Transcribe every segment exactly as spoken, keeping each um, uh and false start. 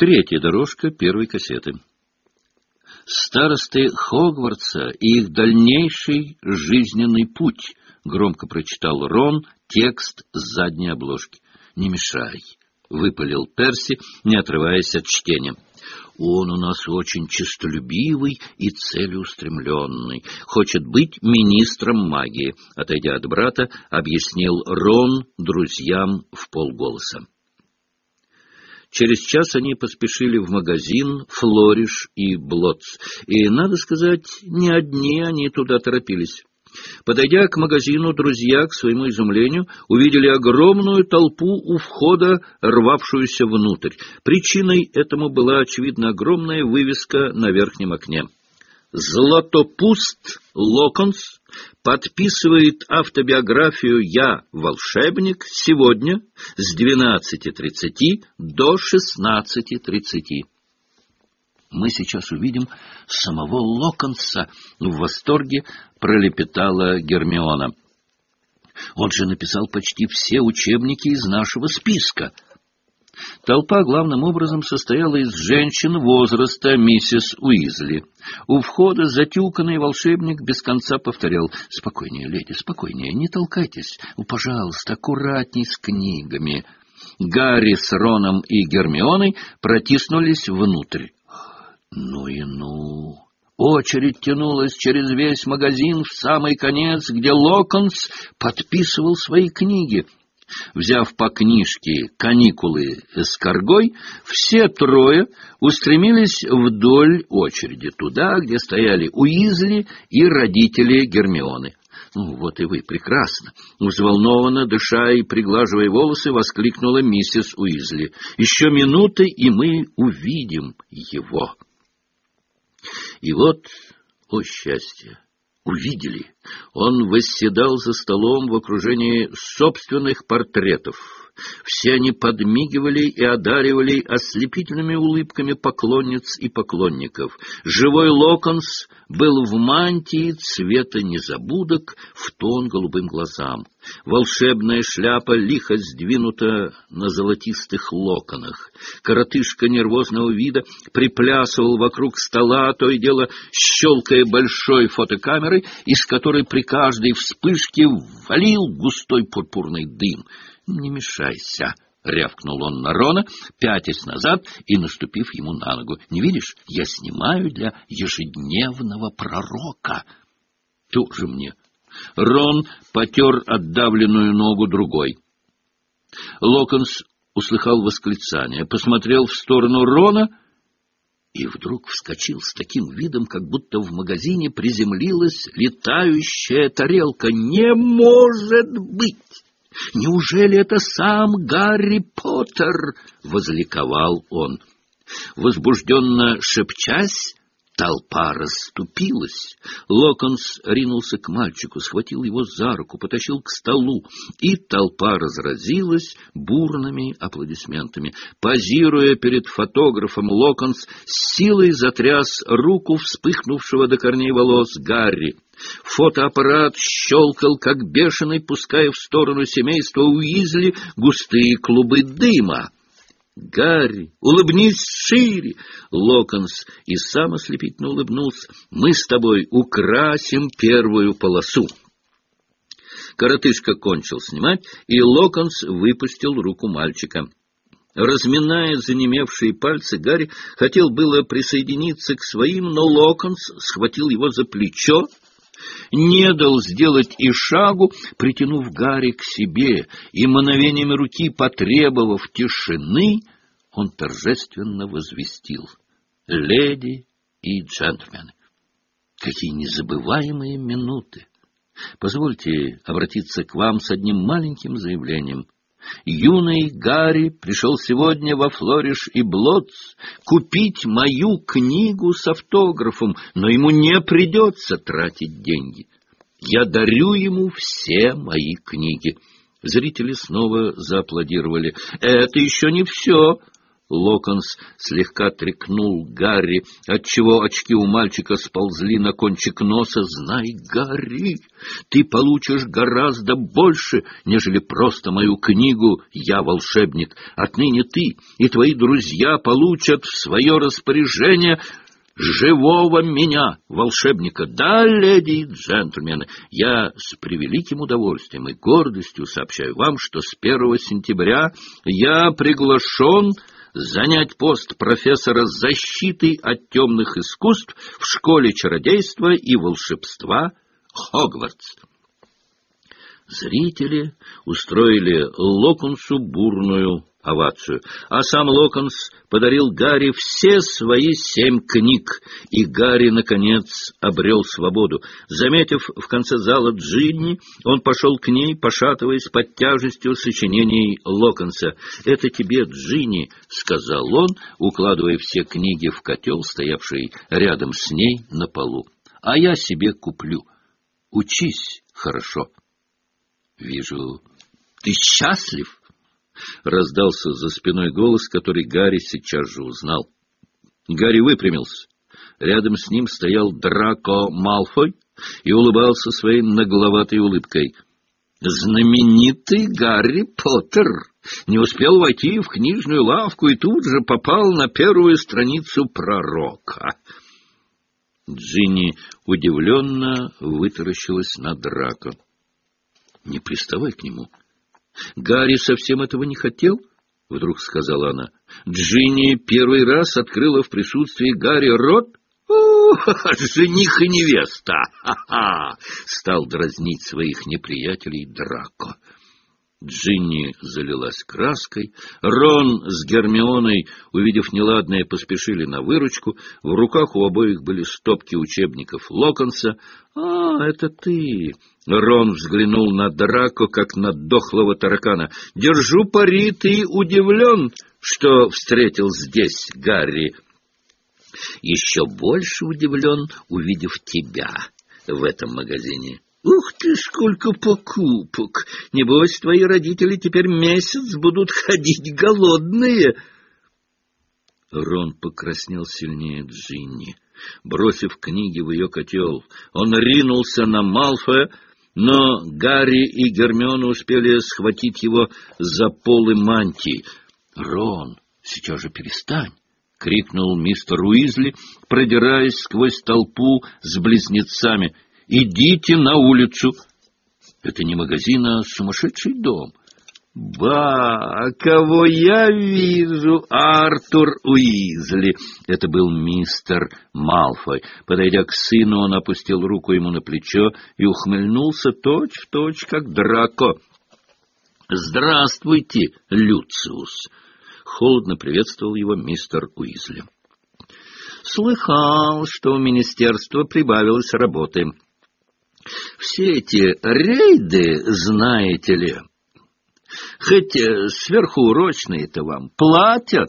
Третья дорожка первой кассеты. «Старосты Хогвартса и их дальнейший жизненный путь», — громко прочитал Рон текст с задней обложки. «Не мешай», — выпалил Перси, не отрываясь от чтения. «Он у нас очень честолюбивый и целеустремленный. Хочет быть министром магии», — отойдя от брата, объяснил Рон друзьям вполголоса. Через час они поспешили в магазин «Флориш и Блотс», и, надо сказать, не одни они туда торопились. Подойдя к магазину, друзья, к своему изумлению, увидели огромную толпу у входа, рвавшуюся внутрь. Причиной этому была, очевидно, огромная вывеска на верхнем окне. «Златопуст Локонс подписывает автобиографию «Я волшебник» сегодня с двенадцати тридцати до шестнадцати тридцати. «Мы сейчас увидим самого Локонса», — в восторге пролепетала Гермиона. «Он же написал почти все учебники из нашего списка». Толпа главным образом состояла из женщин возраста миссис Уизли. У входа затюканный волшебник без конца повторял: «Спокойнее, леди, спокойнее, не толкайтесь, пожалуйста, аккуратней с книгами». Гарри с Роном и Гермионой протиснулись внутрь. Ну и ну! Очередь тянулась через весь магазин в самый конец, где Локонс подписывал свои книги. Взяв по книжке «Каникулы эскаргой», все трое устремились вдоль очереди, туда, где стояли Уизли и родители Гермионы. «Ну, вот и вы, прекрасно!» — взволнованно, дыша и приглаживая волосы, воскликнула миссис Уизли. «Еще минуты, и мы увидим его!» И вот, о счастье, увидели. Он восседал за столом в окружении собственных портретов. Все они подмигивали и одаривали ослепительными улыбками поклонниц и поклонников. Живой Локонс был в мантии цвета незабудок в тон голубым глазам. Волшебная шляпа лихо сдвинута на золотистых локонах. Коротышка нервозного вида приплясывал вокруг стола, то и дело щелкая большой фотокамерой, из которой при каждой вспышке валил густой пурпурный дым. «Не мешайся!» — рявкнул он на Рона, пятясь назад и наступив ему на ногу. «Не видишь, я снимаю для ежедневного пророка». «Тоже мне!» Рон потер отдавленную ногу другой. Локонс услыхал восклицание, посмотрел в сторону Рона и вдруг вскочил с таким видом, как будто в магазине приземлилась летающая тарелка. «Не может быть! Неужели это сам Гарри Поттер?» — возликовал он. Возбужденно шепчась, толпа расступилась. Локонс ринулся к мальчику, схватил его за руку, потащил к столу, и толпа разразилась бурными аплодисментами. Позируя перед фотографом, Локонс с силой затряс руку вспыхнувшего до корней волос Гарри. Фотоаппарат щелкал, как бешеный, пуская в сторону семейства Уизли густые клубы дыма. «Гарри, улыбнись шире!» Локонс и сам ослепительно улыбнулся. «Мы с тобой украсим первую полосу». Коротышка кончил снимать, и Локонс выпустил руку мальчика. Разминая занемевшие пальцы, Гарри хотел было присоединиться к своим, но Локонс схватил его за плечо, не дал сделать и шагу, притянув Гарри к себе, и мановениями руки потребовав тишины, он торжественно возвестил: «Леди и джентльмены, какие незабываемые минуты! Позвольте обратиться к вам с одним маленьким заявлением. Юный Гарри пришел сегодня во Флориш и Блотс купить мою книгу с автографом, но ему не придется тратить деньги. Я дарю ему все мои книги». Зрители снова зааплодировали. «Это еще не все!» Локонс слегка тряхнул Гарри, отчего очки у мальчика сползли на кончик носа. «Знай, Гарри, ты получишь гораздо больше, нежели просто мою книгу «Я волшебник». Отныне ты и твои друзья получат в свое распоряжение живого меня, волшебника. Да, леди и джентльмены, я с превеликим удовольствием и гордостью сообщаю вам, что с первого сентября я приглашен занять пост профессора защиты от темных искусств в школе чародейства и волшебства Хогвартс». Зрители устроили Локонсу бурную овацию, а сам Локонс подарил Гарри все свои семь книг, и Гарри, наконец, обрел свободу. Заметив в конце зала Джинни, он пошел к ней, пошатываясь под тяжестью сочинений Локонса. «Это тебе, Джинни», — сказал он, укладывая все книги в котел, стоявший рядом с ней на полу. «А я себе куплю. Учись хорошо». «Вижу, ты счастлив?» — раздался за спиной голос, который Гарри сейчас же узнал. Гарри выпрямился. Рядом с ним стоял Драко Малфой и улыбался своей нагловатой улыбкой. «Знаменитый Гарри Поттер не успел войти в книжную лавку и тут же попал на первую страницу пророка». Джинни удивленно вытаращилась на Драко. «Не приставай к нему. Гарри совсем этого не хотел», — вдруг сказала она. Джинни первый раз открыла в присутствии Гарри рот. «О, жених и невеста! Ха-ха!» — стал дразнить своих неприятелей Драко. Джинни залилась краской. Рон с Гермионой, увидев неладное, поспешили на выручку. В руках у обоих были стопки учебников Локонса. «А, это ты!» Рон взглянул на Драко, как на дохлого таракана. «Держу пари, ты удивлен, что встретил здесь Гарри?» «Еще больше удивлен, увидев тебя в этом магазине». «Ух ты, сколько покупок! Небось, твои родители теперь месяц будут ходить голодные!» Рон покраснел сильнее Джинни. Бросив книги в ее котел, он ринулся на Малфоя, но Гарри и Гермиона успели схватить его за полы мантии. «Рон, сейчас же перестань!» — крикнул мистер Уизли, продираясь сквозь толпу с близнецами. «Идите на улицу! Это не магазин, а сумасшедший дом!» «Ба, кого я вижу? Артур Уизли!» Это был мистер Малфой. Подойдя к сыну, он опустил руку ему на плечо и ухмыльнулся точь-в-точь, как Драко. «Здравствуйте, Люциус!» — холодно приветствовал его мистер Уизли. «Слыхал, что у министерства прибавилось работы. Все эти рейды, знаете ли, хоть сверхурочные-то вам платят».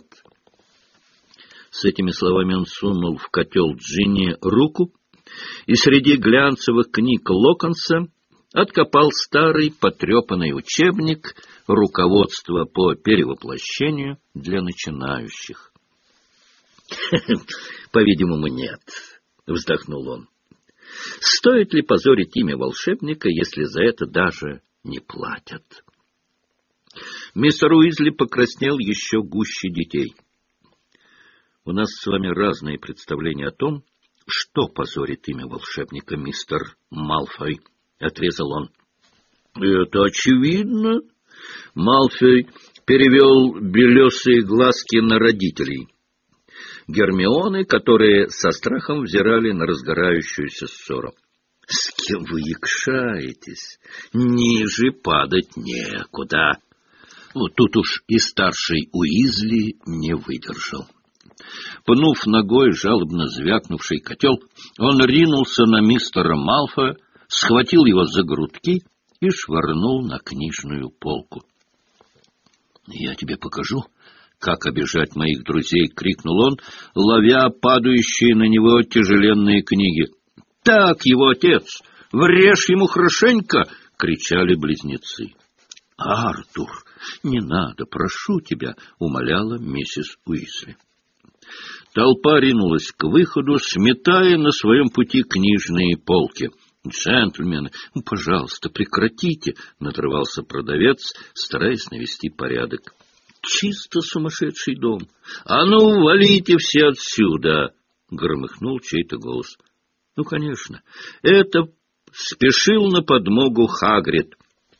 С этими словами он сунул в котел Джинни руку и среди глянцевых книг Локонса откопал старый потрепанный учебник «Руководство по перевоплощению для начинающих». «По-видимому, нет», — вздохнул он. «Стоит ли позорить имя волшебника, если за это даже не платят?» Мистер Уизли покраснел еще гуще детей. «У нас с вами разные представления о том, что позорит имя волшебника, мистер Малфой», — отрезал он. «Это очевидно». Малфой перевел белесые глазки на родителей Гермионы, которые со страхом взирали на разгорающуюся ссору. «С кем вы якшаетесь? Ниже падать некуда». Вот тут уж и старший Уизли не выдержал. Пнув ногой жалобно звякнувший котел, он ринулся на мистера Малфоя, схватил его за грудки и швырнул на книжную полку. «Я тебе покажу, как обижать моих друзей!» — крикнул он, ловя падающие на него тяжеленные книги. «Так его отец! Врежь ему хорошенько!» — кричали близнецы. «Артур, «Не надо, прошу тебя», — умоляла миссис Уизли. Толпа ринулась к выходу, сметая на своем пути книжные полки. «Джентльмены, ну, пожалуйста, прекратите», — надрывался продавец, стараясь навести порядок. «Чисто сумасшедший дом! А ну, валите все отсюда!» — громыхнул чей-то голос. Ну, конечно, это спешил на подмогу Хагрид.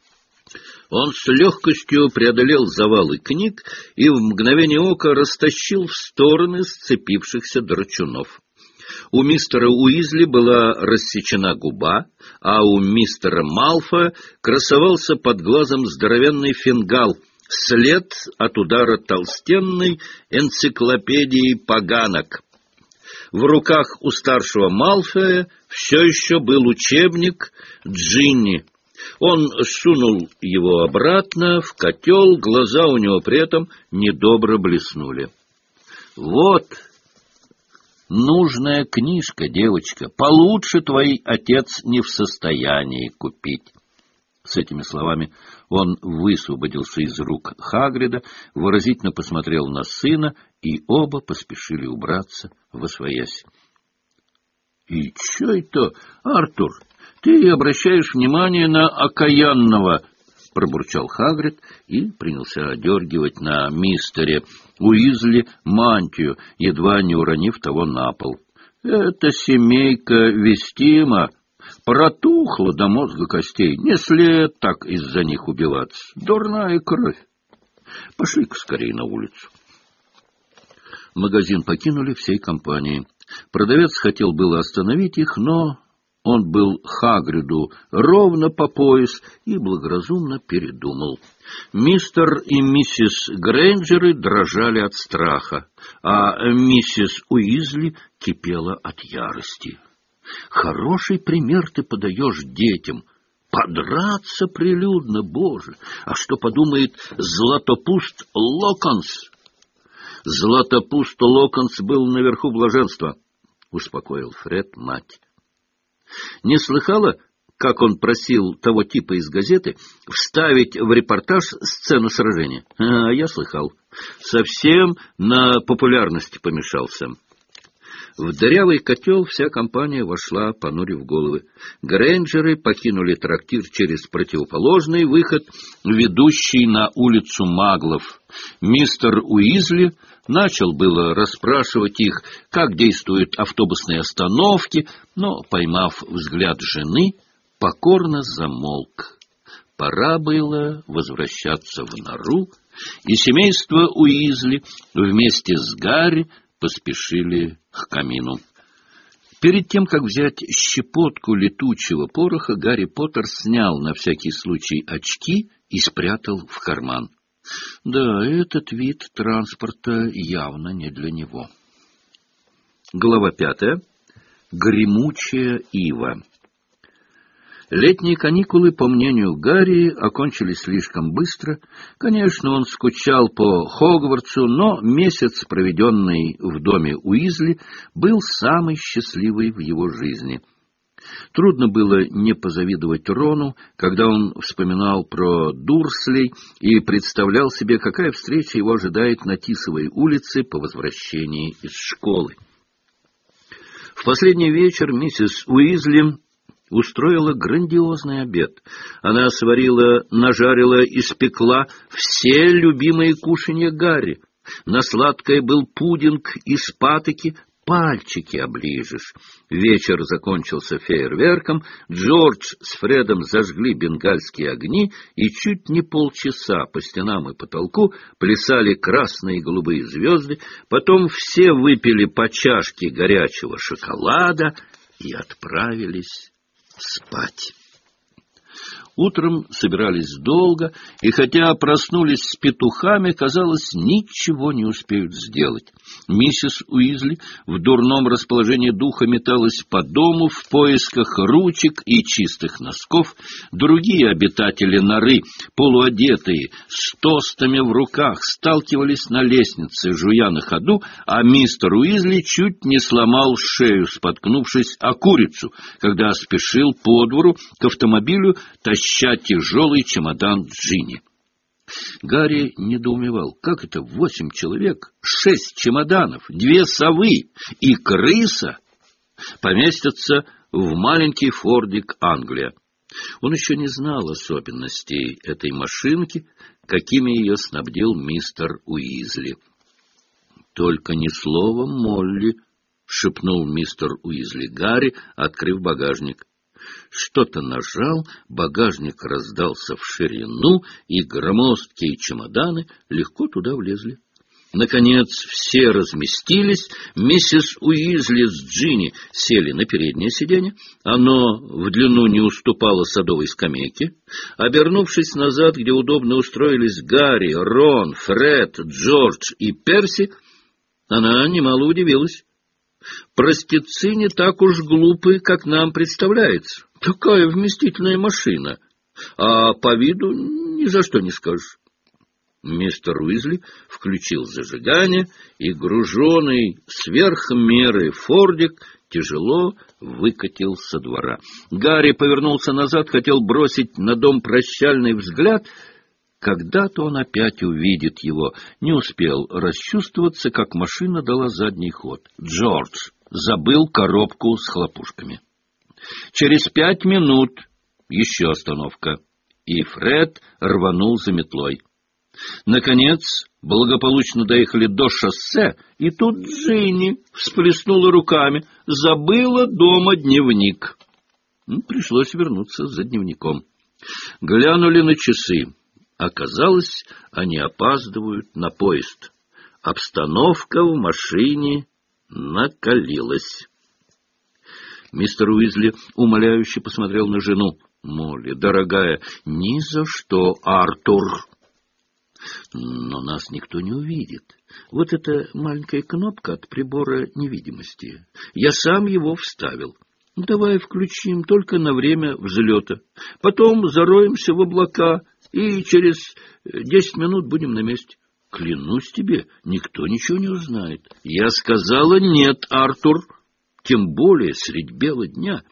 Он с легкостью преодолел завалы книг и в мгновение ока растащил в стороны сцепившихся драчунов. У мистера Уизли была рассечена губа, а у мистера Малфоя красовался под глазом здоровенный фингал, след от удара толстенной энциклопедии поганок. В руках у старшего Малфоя все еще был учебник Джинни. Он сунул его обратно в котел, глаза у него при этом недобро блеснули. «Вот нужная книжка, девочка, получше твой отец не в состоянии купить». С этими словами он высвободился из рук Хагрида, выразительно посмотрел на сына, и оба поспешили убраться восвоясь. — И что это, Артур, ты обращаешь внимание на окаянного? — пробурчал Хагрид и принялся одергивать на мистере Уизли мантию, едва не уронив того на пол. — Эта семейка вестима. Протухло до мозга костей. Не след так из-за них убиваться. Дурная кровь. Пошли-ка скорее на улицу. Магазин покинули всей компанией. Продавец хотел было остановить их, но он был Хагриду ровно по пояс и благоразумно передумал. Мистер и миссис Грейнджеры дрожали от страха, а миссис Уизли кипела от ярости. Хороший пример ты подаешь детям. Подраться прилюдно, Боже! А что подумает Златопуст Локонс? Златопуст Локонс был наверху блаженства, — успокоил Фред мать. Не слыхала, как он просил того типа из газеты вставить в репортаж сцену сражения? А, я слыхал. Совсем на популярности помешался. В дырявый котел вся компания вошла, понурив головы. Грейнджеры покинули трактир через противоположный выход, ведущий на улицу Маглов. Мистер Уизли начал было расспрашивать их, как действуют автобусные остановки, но, поймав взгляд жены, покорно замолк. Пора было возвращаться в нору, и семейство Уизли вместе с Гарри поспешили к камину. Перед тем, как взять щепотку летучего пороха, Гарри Поттер снял на всякий случай очки и спрятал в карман. Да, этот вид транспорта явно не для него. Глава пятая. Гремучая ива. Летние каникулы, по мнению Гарри, окончились слишком быстро. Конечно, он скучал по Хогвартсу, но месяц, проведенный в доме Уизли, был самый счастливый в его жизни. Трудно было не позавидовать Рону, когда он вспоминал про Дурслей и представлял себе, какая встреча его ожидает на Тисовой улице по возвращении из школы. В последний вечер миссис Уизли устроила грандиозный обед. Она сварила, нажарила, испекла все любимые кушанья Гарри. На сладкое был пудинг из патоки, пальчики оближешь. Вечер закончился фейерверком, Джордж с Фредом зажгли бенгальские огни, и чуть не полчаса по стенам и потолку плясали красные и голубые звезды, потом все выпили по чашке горячего шоколада и отправились спать. Утром собирались долго, и хотя проснулись с петухами, казалось, ничего не успеют сделать. Миссис Уизли в дурном расположении духа металась по дому в поисках ручек и чистых носков. Другие обитатели норы, полуодетые, с тостами в руках, сталкивались на лестнице, жуя на ходу, а мистер Уизли чуть не сломал шею, споткнувшись о курицу, когда спешил по двору к автомобилю, таща тяжелый чемодан Джинни. Гарри недоумевал, как это восемь человек, шесть чемоданов, две совы и крыса поместятся в маленький фордик Англия. Он еще не знал особенностей этой машинки, какими ее снабдил мистер Уизли. — Только ни слова Молли, — шепнул мистер Уизли Гарри, открыв багажник. Что-то нажал, багажник раздался в ширину, и громоздкие чемоданы легко туда влезли. Наконец все разместились, миссис Уизли с Джинни сели на переднее сиденье, оно в длину не уступало садовой скамейке. Обернувшись назад, где удобно устроились Гарри, Рон, Фред, Джордж и Перси, она немало удивилась. Простецы не так уж глупы, как нам представляется. Такая вместительная машина, а по виду ни за что не скажешь. Мистер Уизли включил зажигание, и груженный сверх меры фордик тяжело выкатил со двора. Гарри повернулся назад, хотел бросить на дом прощальный взгляд. Когда-то он опять увидит его. Не успел расчувствоваться, как машина дала задний ход. Джордж забыл коробку с хлопушками. Через пять минут еще остановка, и Фред рванул за метлой. Наконец, благополучно доехали до шоссе, и тут Джинни всплеснула руками. Забыла дома дневник. Пришлось вернуться за дневником. Глянули на часы. Оказалось, они опаздывают на поезд. Обстановка в машине накалилась. Мистер Уизли умоляюще посмотрел на жену. — Молли, дорогая, ни за что, Артур. Но нас никто не увидит. Вот эта маленькая кнопка от прибора невидимости. Я сам его вставил. Давай включим только на время взлета. Потом зароемся в облака, и через десять минут будем на месте. Клянусь тебе, никто ничего не узнает. Я сказала нет, Артур, тем более средь бела дня.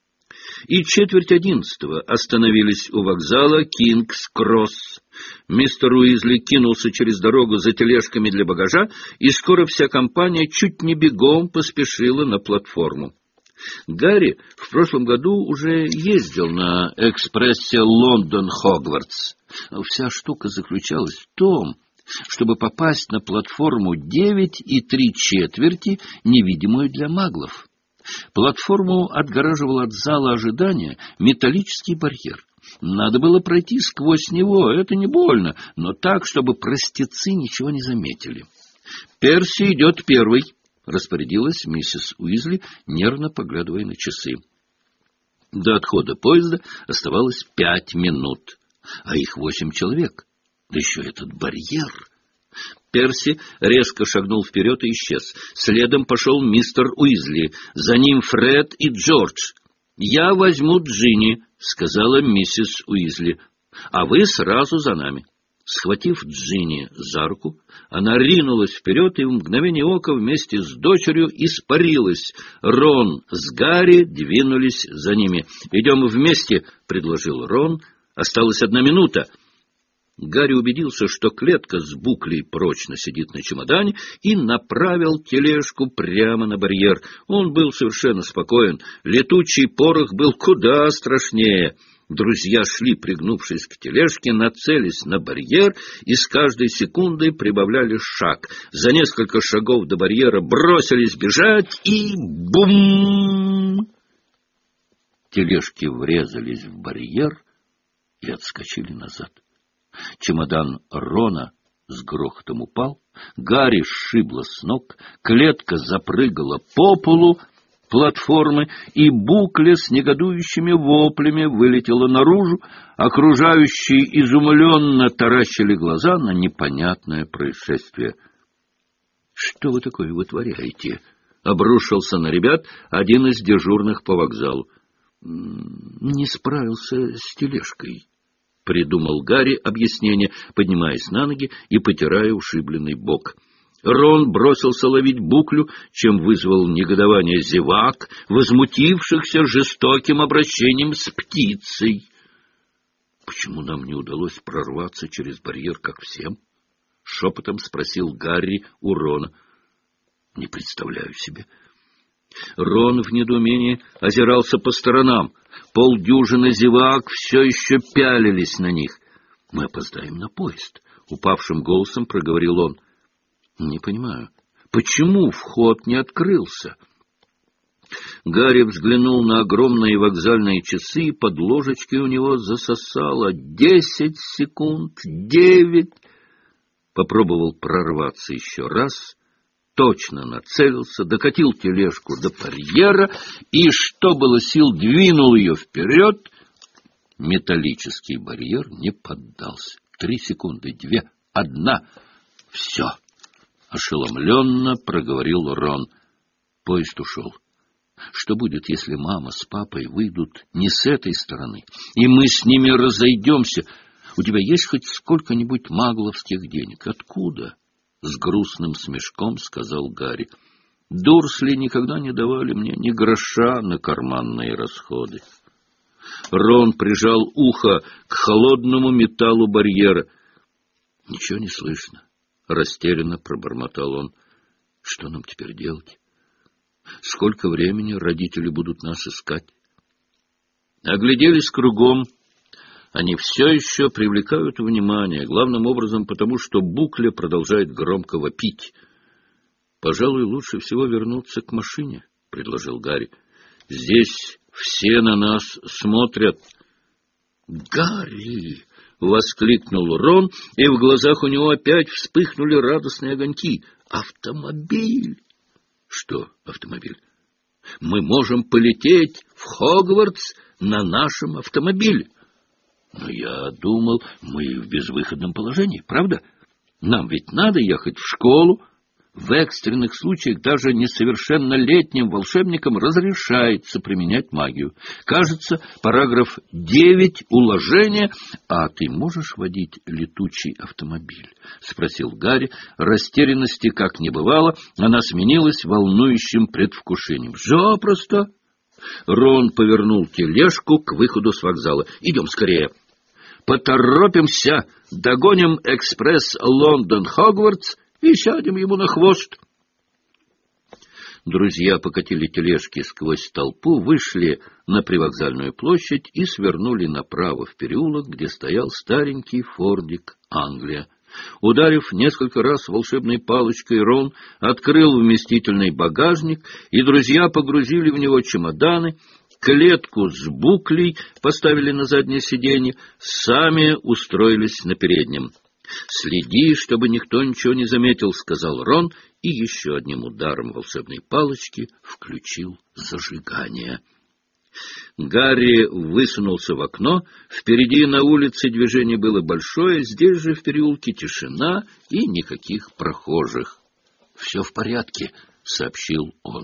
И четверть одиннадцатого остановились у вокзала Кингс-Кросс. Мистер Уизли кинулся через дорогу за тележками для багажа, и скоро вся компания чуть не бегом поспешила на платформу. Гарри в прошлом году уже ездил на экспрессе Лондон-Хогвартс. Вся штука заключалась в том, чтобы попасть на платформу девять и три четверти, невидимую для маглов. Платформу отгораживал от зала ожидания металлический барьер. Надо было пройти сквозь него, это не больно, но так, чтобы простецы ничего не заметили. «Перси идет первый», — распорядилась миссис Уизли, нервно поглядывая на часы. До отхода поезда оставалось пять минут, а их восемь человек, да еще этот барьер. Перси резко шагнул вперед и исчез. Следом пошел мистер Уизли, за ним Фред и Джордж. «Я возьму Джинни», — сказала миссис Уизли, — «а вы сразу за нами». Схватив Джинни за руку, она ринулась вперед и в мгновение ока вместе с дочерью испарилась. Рон с Гарри двинулись за ними. «Идем вместе», — предложил Рон. «Осталась одна минута». Гарри убедился, что клетка с буклей прочно сидит на чемодане, и направил тележку прямо на барьер. Он был совершенно спокоен. Летучий порох был куда страшнее. Друзья шли, пригнувшись к тележке, нацелись на барьер и с каждой секундой прибавляли шаг. За несколько шагов до барьера бросились бежать, и бум! Тележки врезались в барьер и отскочили назад. Чемодан Рона с грохотом упал, Гарри сшибло с ног, клетка запрыгала по полу платформы, и букля с негодующими воплями вылетела наружу. Окружающие изумленно таращили глаза на непонятное происшествие. — Что вы такое вытворяете? — обрушился на ребят один из дежурных по вокзалу. — Не справился с тележкой, — придумал Гарри объяснение, поднимаясь на ноги и потирая ушибленный бок. Рон бросился ловить буклю, чем вызвал негодование зевак, возмутившихся жестоким обращением с птицей. — Почему нам не удалось прорваться через барьер, как всем? — шепотом спросил Гарри у Рона. — Не представляю себе. Рон в недоумении озирался по сторонам. Полдюжины зевак все еще пялились на них. — Мы опоздаем на поезд, — упавшим голосом проговорил он. — Не понимаю, почему вход не открылся? Гарри взглянул на огромные вокзальные часы, и под ложечкой у него засосало. Десять секунд, девять. Попробовал прорваться еще раз, точно нацелился, докатил тележку до барьера и, что было сил, двинул ее вперед. Металлический барьер не поддался. Три секунды, две, одна. Все. Ошеломленно проговорил Рон. Поезд ушел. Что будет, если мама с папой выйдут не с этой стороны, и мы с ними разойдемся? У тебя есть хоть сколько-нибудь магловских денег? Откуда? С грустным смешком сказал Гарри. Дурсли никогда не давали мне ни гроша на карманные расходы. Рон прижал ухо к холодному металлу барьера. Ничего не слышно. Растерянно пробормотал он. Что нам теперь делать? Сколько времени родители будут нас искать? Огляделись кругом. Они все еще привлекают внимание, главным образом потому, что Букля продолжает громко вопить. «Пожалуй, лучше всего вернуться к машине», — предложил Гарри. «Здесь все на нас смотрят». «Гарри!» — воскликнул Рон, и в глазах у него опять вспыхнули радостные огоньки. «Автомобиль!» «Что автомобиль? Мы можем полететь в Хогвартс на нашем автомобиле». «Но я думал, мы в безвыходном положении, правда? Нам ведь надо ехать в школу. В экстренных случаях даже несовершеннолетним волшебникам разрешается применять магию. Кажется, параграф девять уложения. А ты можешь водить летучий автомобиль?» — спросил Гарри. Растерянности как не бывало, она сменилась волнующим предвкушением. «Запросто!» Рон повернул тележку к выходу с вокзала. «Идем скорее! Поторопимся! Догоним экспресс Лондон-Хогвартс и сядем ему на хвост!» Друзья покатили тележки сквозь толпу, вышли на привокзальную площадь и свернули направо в переулок, где стоял старенький фордик «Англия». Ударив несколько раз волшебной палочкой, Рон открыл вместительный багажник, и друзья погрузили в него чемоданы, клетку с Буклей поставили на заднее сиденье, сами устроились на переднем. «Следи, чтобы никто ничего не заметил», — сказал Рон, и еще одним ударом волшебной палочки включил зажигание. Гарри высунулся в окно. Впереди на улице движение было большое, здесь же в переулке тишина и никаких прохожих. «Все в порядке», — сообщил он.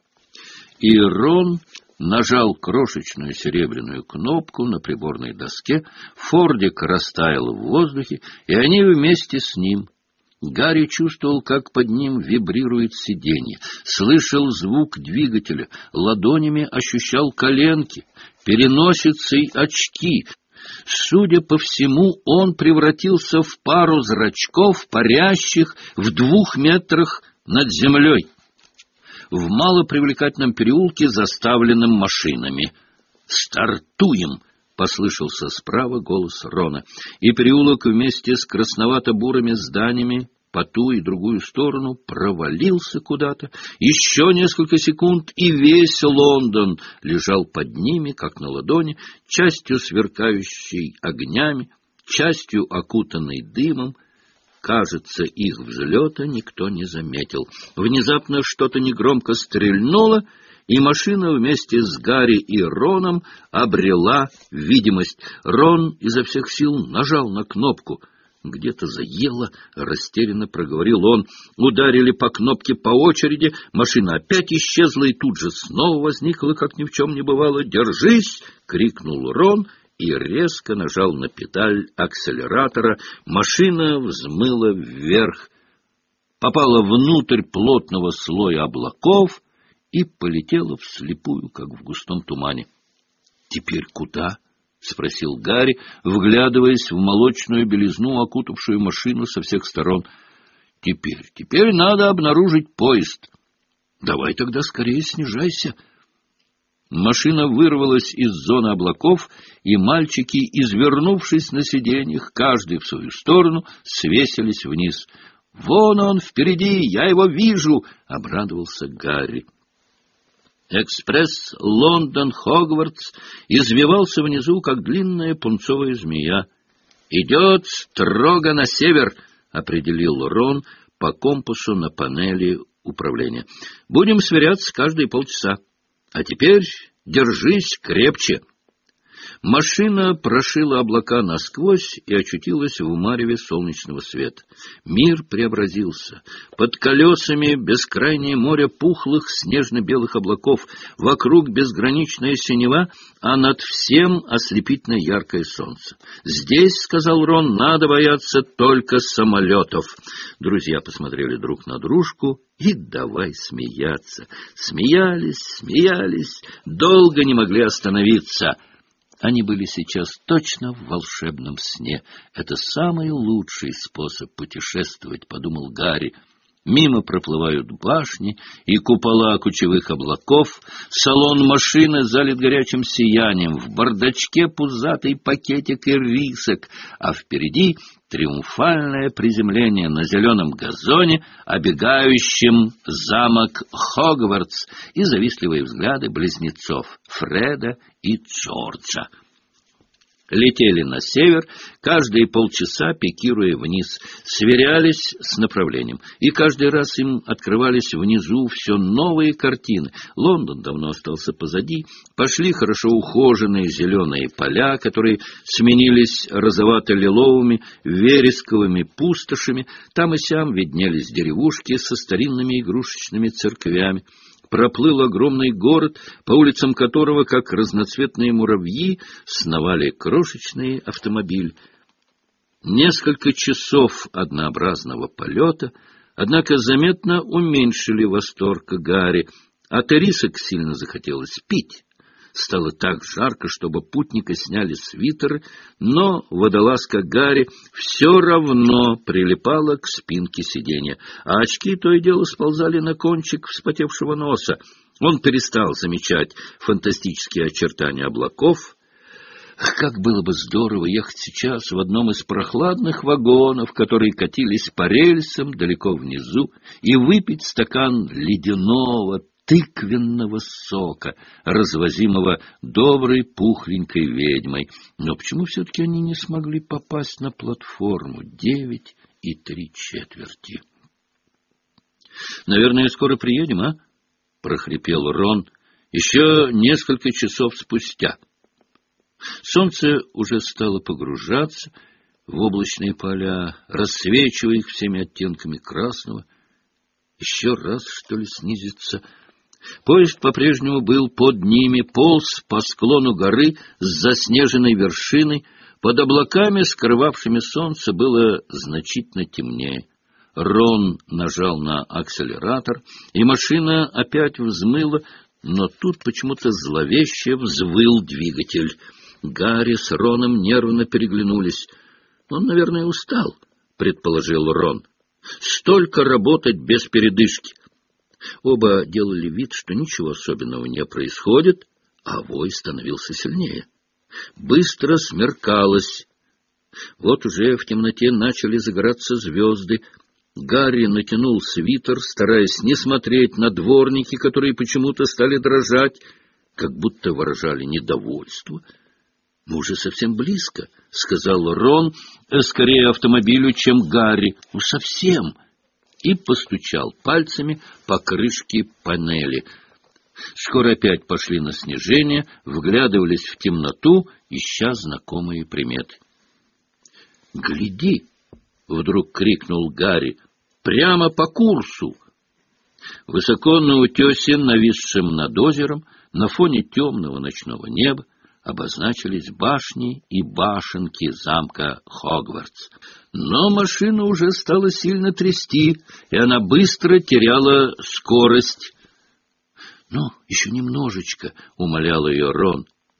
И Рон нажал крошечную серебряную кнопку на приборной доске, фордик растаял в воздухе, и они вместе с ним. Гарри чувствовал, как под ним вибрирует сиденье, слышал звук двигателя, ладонями ощущал коленки, переносицей очки. Судя по всему, он превратился в пару зрачков, парящих в двух метрах над землей, в малопривлекательном переулке, заставленном машинами. «Стартуем!» — послышался справа голос Рона, и переулок вместе с красновато-бурыми зданиями по ту и другую сторону провалился куда-то. Еще несколько секунд, и весь Лондон лежал под ними, как на ладони, частью сверкающей огнями, частью окутанной дымом. Кажется, их взлета никто не заметил. Внезапно что-то негромко стрельнуло, и машина вместе с Гарри и Роном обрела видимость. Рон изо всех сил нажал на кнопку. «Где-то заело», — растерянно проговорил он. Ударили по кнопке по очереди, машина опять исчезла и тут же снова возникла, как ни в чем не бывало. «Держись!» — крикнул Рон и резко нажал на педаль акселератора. Машина взмыла вверх, попала внутрь плотного слоя облаков и полетела вслепую, как в густом тумане. «Теперь куда?» — спросил Гарри, вглядываясь в молочную белизну, окутавшую машину со всех сторон. — Теперь, теперь надо обнаружить поезд. — Давай тогда скорее снижайся. Машина вырвалась из зоны облаков, и мальчики, извернувшись на сиденьях, каждый в свою сторону, свесились вниз. — Вон он впереди, я его вижу! — обрадовался Гарри. Экспресс Лондон-Хогвартс извивался внизу, как длинная пунцовая змея. — Идет строго на север, — определил Рон по компасу на панели управления. — Будем сверяться каждые полчаса. А теперь держись крепче. Машина прошила облака насквозь и очутилась в мареве солнечного света. Мир преобразился. Под колесами бескрайнее море пухлых снежно-белых облаков, вокруг безграничная синева, а над всем ослепительно яркое солнце. «Здесь, — сказал Рон, — надо бояться только самолетов». Друзья посмотрели друг на дружку и давай смеяться. Смеялись, смеялись, долго не могли остановиться. Они были сейчас точно в волшебном сне. Это самый лучший способ путешествовать, — подумал Гарри. Мимо проплывают башни и купола кучевых облаков, салон машины залит горячим сиянием, в бардачке пузатый пакетик ирисок, а впереди триумфальное приземление на зеленом газоне, обегающем замок Хогвартс, и завистливые взгляды близнецов Фреда и Джорджа. Летели на север, каждые полчаса пикируя вниз, сверялись с направлением, и каждый раз им открывались внизу все новые картины. Лондон давно остался позади, пошли хорошо ухоженные зеленые поля, которые сменились розовато-лиловыми вересковыми пустошами, там и сям виднелись деревушки со старинными игрушечными церквями. Проплыл огромный город, по улицам которого, как разноцветные муравьи, сновали крошечные автомобили. Несколько часов однообразного полета, однако, заметно уменьшили восторг Гарри. От ирисок сильно захотелось пить. Стало так жарко, чтобы путника сняли свитеры, но водолазка Гарри все равно прилипала к спинке сиденья, а очки то и дело сползали на кончик вспотевшего носа. Он перестал замечать фантастические очертания облаков. Как было бы здорово ехать сейчас в одном из прохладных вагонов, которые катились по рельсам далеко внизу, и выпить стакан ледяного тыквенного сока, развозимого доброй пухленькой ведьмой. Но почему все-таки они не смогли попасть на платформу девять и три четверти? — Наверное, скоро приедем, а? — прохрипел Рон еще несколько часов спустя. Солнце уже стало погружаться в облачные поля, рассвечивая их всеми оттенками красного. Еще раз, что ли, снизиться? Поезд по-прежнему был под ними, полз по склону горы с заснеженной вершиной. Под облаками, скрывавшими солнце, было значительно темнее. Рон нажал на акселератор, и машина опять взмыла, но тут почему-то зловеще взвыл двигатель. Гарри с Роном нервно переглянулись. «Он, наверное, устал», — предположил Рон. «Столько работать без передышки». Оба делали вид, что ничего особенного не происходит, а вой становился сильнее. Быстро смеркалось. Вот уже в темноте начали загораться звезды. Гарри натянул свитер, стараясь не смотреть на дворники, которые почему-то стали дрожать, как будто выражали недовольство. — Мы уже совсем близко, — сказал Рон, скорее автомобилю, чем Гарри. — Ну, совсем. И постучал пальцами по крышке панели. Скоро опять пошли на снижение, вглядывались в темноту, ища знакомые приметы. — Гляди! — вдруг крикнул Гарри. — Прямо по курсу! Высоко на утесе, нависшем над озером, на фоне темного ночного неба, обозначились башни и башенки замка Хогвартс. Но машину уже стало сильно трясти, и она быстро теряла скорость. — Ну, еще немножечко, — умолял ее Рон.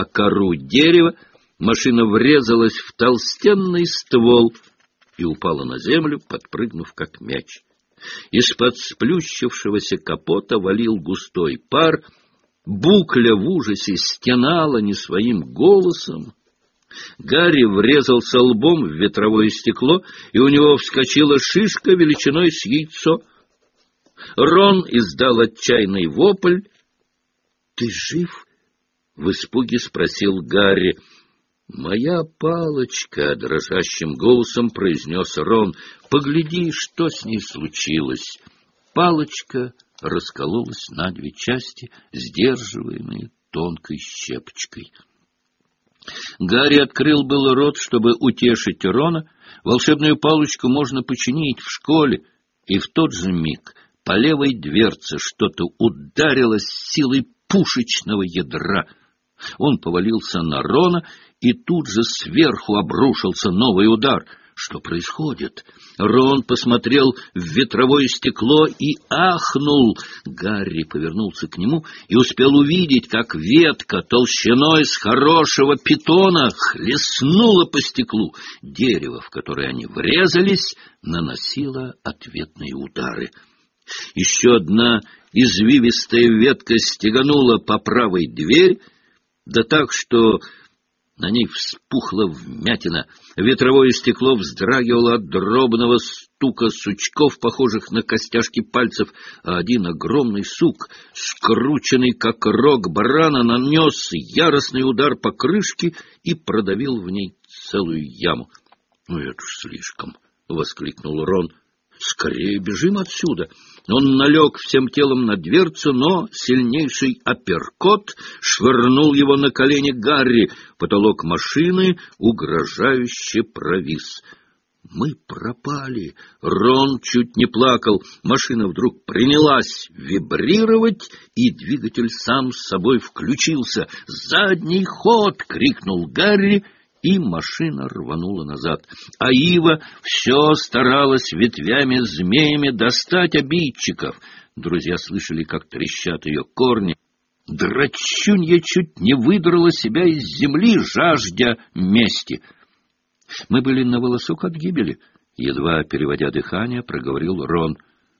о кору дерева, машина врезалась в толстенный ствол и упала на землю, подпрыгнув как мяч. Из-под сплющившегося капота валил густой пар, Букля в ужасе стенала не своим голосом. Гарри врезался лбом в ветровое стекло, и у него вскочила шишка величиной с яйцо. Рон издал отчаянный вопль. — Ты жив? — в испуге спросил Гарри. — Моя палочка, — дрожащим голосом произнес Рон. — Погляди, что с ней случилось. Палочка раскололась на две части, сдерживаемые тонкой щепочкой. Гарри открыл было рот, чтобы утешить Рона. Волшебную палочку можно починить в школе, и в тот же миг по левой дверце что-то ударило с силой пушечного ядра. Он повалился на Рона, и тут же сверху обрушился новый удар. Что происходит? Рон посмотрел в ветровое стекло и ахнул. Гарри повернулся к нему и успел увидеть, как ветка толщиной с хорошего питона хлестнула по стеклу. Дерево, в которое они врезались, наносило ответные удары. Еще одна извивистая ветка стеганула по правой дверь, да так, что на ней вспухла вмятина. Ветровое стекло вздрагивало от дробного стука сучков, похожих на костяшки пальцев, а один огромный сук, скрученный как рог барана, нанес яростный удар по крышке и продавил в ней целую яму. — Ну, это ж слишком! — воскликнул Рон. — Скорее бежим отсюда! Он налег всем телом на дверцу, но сильнейший апперкот швырнул его на колени Гарри. Потолок машины угрожающе провис. «Мы пропали!» Рон чуть не плакал. Машина вдруг принялась вибрировать, и двигатель сам с собой включился. «Задний ход!» — крикнул Гарри, и машина рванула назад. А Ива все старалась ветвями-змеями достать обидчиков. Друзья слышали, как трещат ее корни. Драчунья чуть не выдрала себя из земли, жаждя мести. Мы были на волосок от гибели. Едва переводя дыхание, проговорил Рон.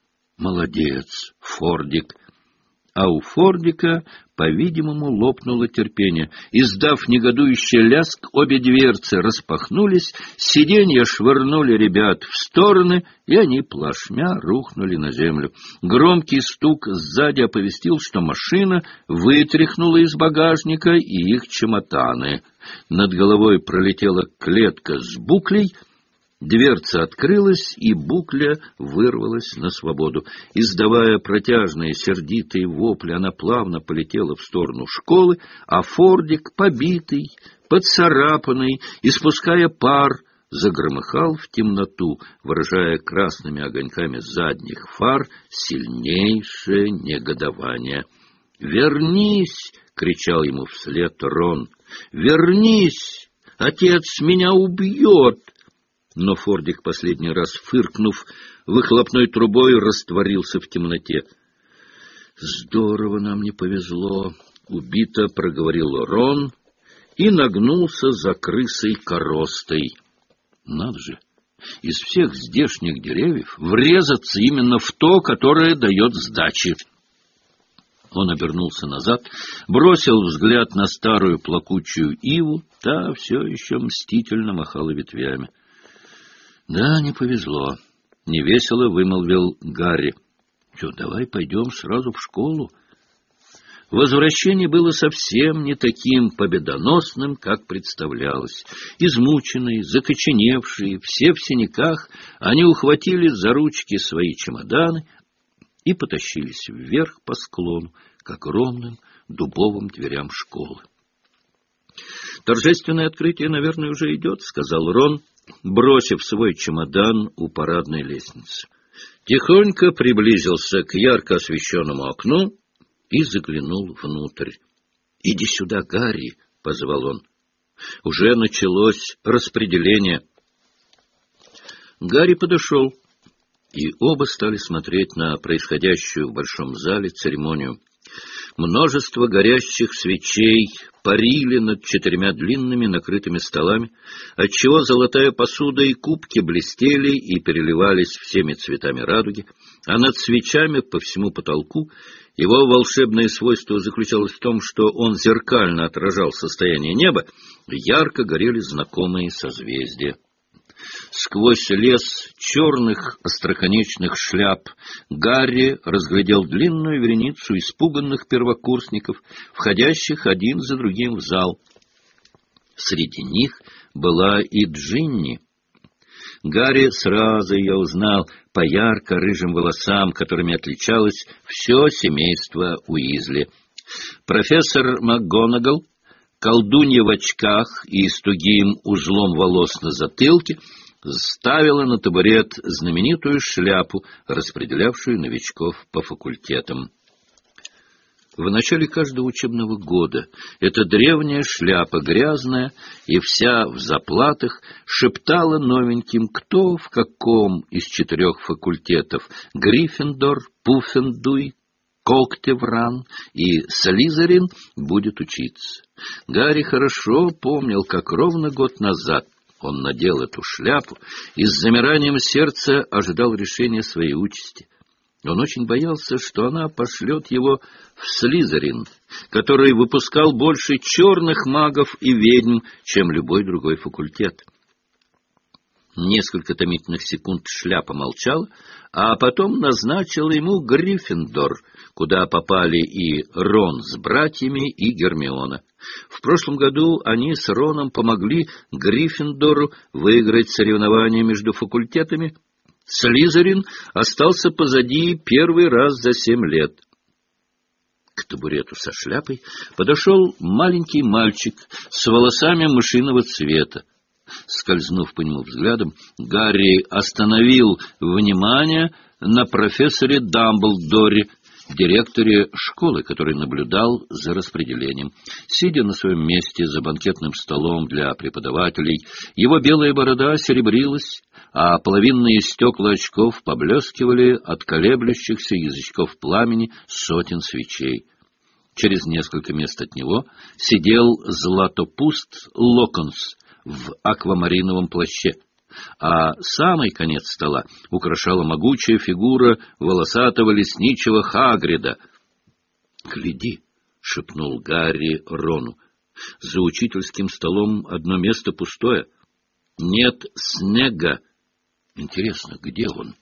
Молодец, Фордик. А у Фордика, по-видимому, лопнуло терпение. Издав негодующий лязг, обе дверцы распахнулись, сиденья швырнули ребят в стороны, и они плашмя рухнули на землю. Громкий стук сзади оповестил, что машина вытряхнула из багажника и их чемоданы. Над головой пролетела клетка с Буклей. Дверца открылась, и Букля вырвалась на свободу. Издавая протяжные сердитые вопли, она плавно полетела в сторону школы, а Фордик, побитый, поцарапанный, испуская пар, загромыхал в темноту, выражая красными огоньками задних фар сильнейшее негодование. «Вернись!» — кричал ему вслед Рон. «Вернись! Отец меня убьет!» Но Фордик, последний раз фыркнув, выхлопной трубой растворился в темноте. «Здорово нам не повезло!» — убито проговорил Рон и нагнулся за крысой-коростой. Надо же, из всех здешних деревьев врезаться именно в то, которое дает сдачи. Он обернулся назад, бросил взгляд на старую плакучую иву, та все еще мстительно махала ветвями. «Да, не повезло», — невесело вымолвил Гарри. «Что, давай пойдем сразу в школу?» Возвращение было совсем не таким победоносным, как представлялось. Измученные, закоченевшие, все в синяках, они ухватились за ручки свои чемоданы и потащились вверх по склону к огромным дубовым дверям школы. «Торжественное открытие, наверное, уже идет», — сказал Рон, бросив свой чемодан у парадной лестницы. Тихонько приблизился к ярко освещенному окну и заглянул внутрь. «Иди сюда, Гарри», — позвал он. «Уже началось распределение». Гарри подошел, и оба стали смотреть на происходящую в большом зале церемонию. Множество горящих свечей парили над четырьмя длинными накрытыми столами, отчего золотая посуда и кубки блестели и переливались всеми цветами радуги, а над свечами по всему потолку его волшебное свойство заключалось в том, что он зеркально отражал состояние неба, ярко горели знакомые созвездия. Сквозь лес черных остроконечных шляп Гарри разглядел длинную вереницу испуганных первокурсников, входящих один за другим в зал. Среди них была и Джинни. Гарри сразу ее узнал по ярко-рыжим волосам, которыми отличалось все семейство Уизли. Профессор МакГонагал, колдунья в очках и с тугим узлом волос на затылке, ставила на табурет знаменитую шляпу, распределявшую новичков по факультетам. В начале каждого учебного года эта древняя шляпа, грязная и вся в заплатах, шептала новеньким, кто в каком из четырех факультетов — Гриффиндор, Пуффендуй, Когтевран и Слизерин — будет учиться. Гарри хорошо помнил, как ровно год назад он надел эту шляпу и с замиранием сердца ожидал решения своей участи. Он очень боялся, что она пошлет его в Слизерин, который выпускал больше черных магов и ведьм, чем любой другой факультет. Несколько томительных секунд шляпа молчала, а потом назначила ему Гриффиндор, куда попали и Рон с братьями, и Гермиона. В прошлом году они с Роном помогли Гриффиндору выиграть соревнования между факультетами. Слизерин остался позади первый раз за семь лет. К табурету со шляпой подошел маленький мальчик с волосами мышиного цвета. Скользнув по нему взглядом, Гарри остановил внимание на профессоре Дамблдоре, директоре школы, который наблюдал за распределением. Сидя на своем месте за банкетным столом для преподавателей, его белая борода серебрилась, а половинные стекла очков поблескивали от колеблющихся язычков пламени сотен свечей. Через несколько мест от него сидел Златопуст Локонс в аквамариновом плаще, а самый конец стола украшала могучая фигура волосатого лесничего Хагрида. «Гляди!» — шепнул Гарри Рону. «За учительским столом одно место пустое. Нет Снегга. Интересно, где он?»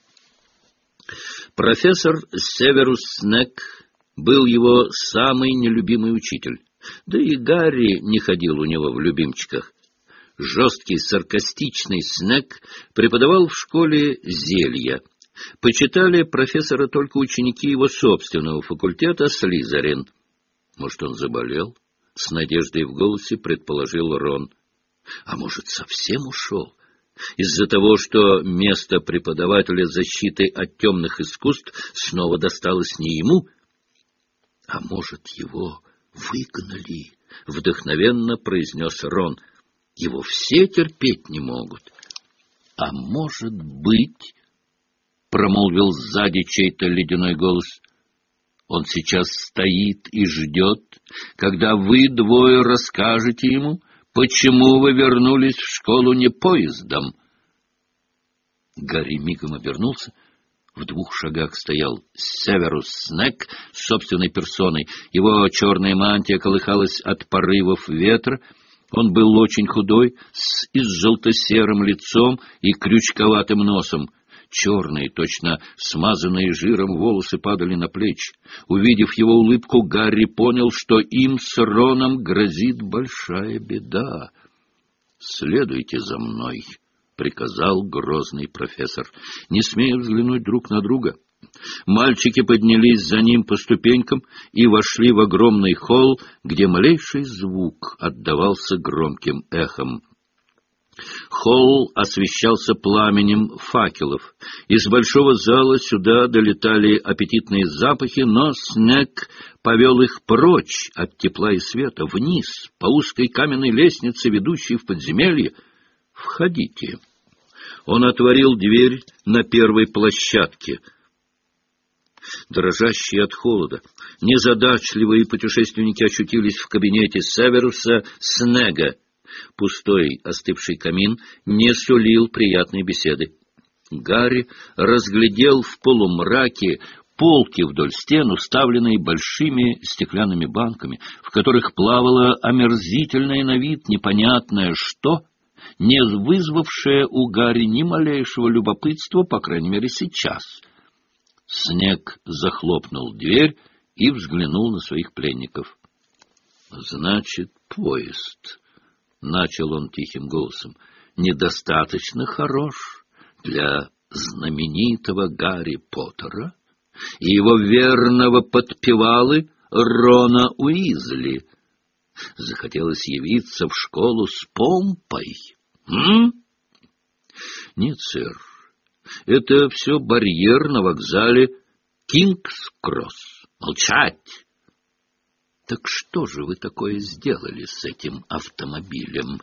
Профессор Северус Снегг был его самый нелюбимый учитель, да и Гарри не ходил у него в любимчиках. Жесткий, саркастичный Снегг преподавал в школе зелья. Почитали профессора только ученики его собственного факультета Слизерин. Может, он заболел? С надеждой в голосе предположил Рон. А может, совсем ушел? Из-за того, что место преподавателя защиты от темных искусств снова досталось не ему? А может, его выгнали? Вдохновенно произнес Рон. Его все терпеть не могут. А может быть, промолвил сзади чей-то ледяной голос, он сейчас стоит и ждет, когда вы двое расскажете ему, почему вы вернулись в школу не поездом. Гарри мигом обернулся. В двух шагах стоял Северус Снегг собственной персоной. Его черная мантия колыхалась от порывов ветра. Он был очень худой, с изжелто-серым лицом и крючковатым носом. Черные, точно смазанные жиром волосы падали на плечи. Увидев его улыбку, Гарри понял, что им с Роном грозит большая беда. «Следуйте за мной», — приказал грозный профессор, не смея взглянуть друг на друга. Мальчики поднялись за ним по ступенькам и вошли в огромный холл, где малейший звук отдавался громким эхом. Холл освещался пламенем факелов. Из большого зала сюда долетали аппетитные запахи, но Снегг повел их прочь от тепла и света, вниз, по узкой каменной лестнице, ведущей в подземелье. «Входите». Он отворил дверь на первой площадке. Дрожащие от холода, незадачливые путешественники очутились в кабинете Северуса Снегга. Пустой остывший камин не сулил приятной беседы. Гарри разглядел в полумраке полки вдоль стен, уставленные большими стеклянными банками, в которых плавало омерзительное на вид непонятное что, не вызвавшее у Гарри ни малейшего любопытства, по крайней мере, сейчас. Снегг захлопнул дверь и взглянул на своих пленников. — Значит, поезд, — начал он тихим голосом, — недостаточно хорош для знаменитого Гарри Поттера и его верного подпевалы Рона Уизли. Захотелось явиться в школу с помпой. М? Нет, сэр. Это все барьер на вокзале Кингс-Кросс. Молчать! Так что же вы такое сделали с этим автомобилем?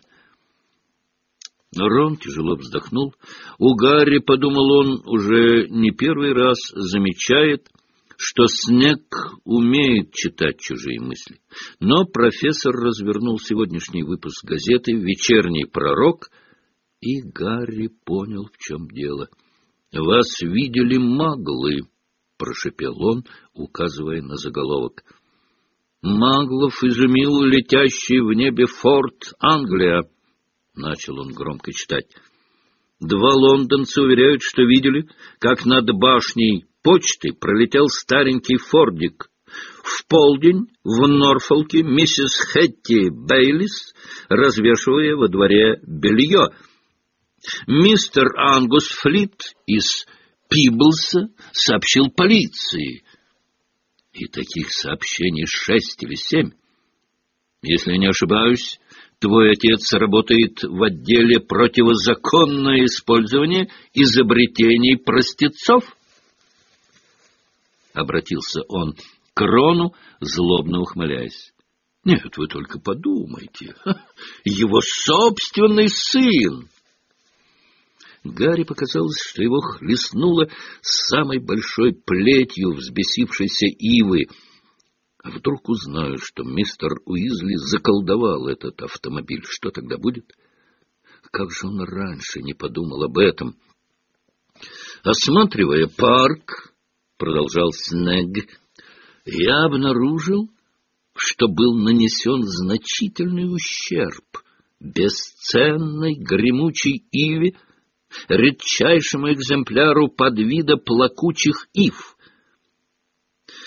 Рон тяжело вздохнул. У Гарри, подумал он, уже не первый раз замечает, что Снегг умеет читать чужие мысли. Но профессор развернул сегодняшний выпуск газеты «Вечерний пророк», и Гарри понял, в чем дело. «Вас видели маглы», — прошепел он, указывая на заголовок. «Маглов изумил летящий в небе форт Англия», — начал он громко читать. «Два лондонца уверяют, что видели, как над башней почты пролетел старенький фордик. В полдень в Норфолке миссис Хэтти Бейлис, развешивая во дворе белье. Мистер Ангус Флит из Пиблса сообщил полиции». И таких сообщений шесть или семь. Если не ошибаюсь, твой отец работает в отделе противозаконное использование изобретений простецов. Обратился он к Рону, злобно ухмыляясь. Нет, вы только подумайте. Его собственный сын! Гарри показалось, что его хлестнуло самой большой плетью взбесившейся ивы. А вдруг узнаю, что мистер Уизли заколдовал этот автомобиль? Что тогда будет? Как же он раньше не подумал об этом? Осматривая парк, продолжал Снегг, я обнаружил, что был нанесен значительный ущерб бесценной гремучей иве, редчайшему экземпляру подвида плакучих ив.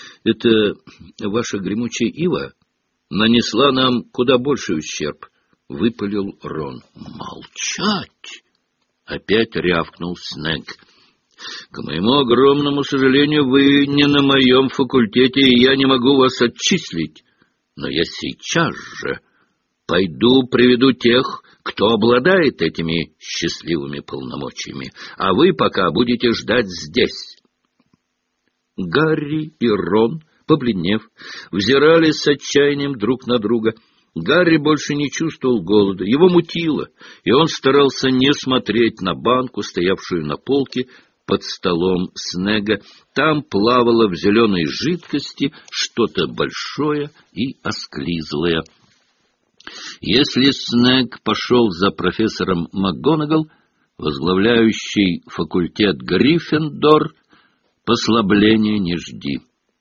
Это ваша гремучая ива нанесла нам куда больший ущерб, выпалил Рон. «Молчать!» — опять рявкнул Снегг. «К моему огромному сожалению, вы не на моем факультете, и я не могу вас отчислить. Но я сейчас же пойду приведу тех, кто обладает этими счастливыми полномочиями, а вы пока будете ждать здесь». Гарри и Рон, побледнев, взирали с отчаянием друг на друга. Гарри больше не чувствовал голода, его мутило, и он старался не смотреть на банку, стоявшую на полке под столом Снегга. Там плавало в зеленой жидкости что-то большое и осклизлое. Если Снегг пошел за профессором МакГонагал, возглавляющий факультет Гриффиндор, послабления не жди.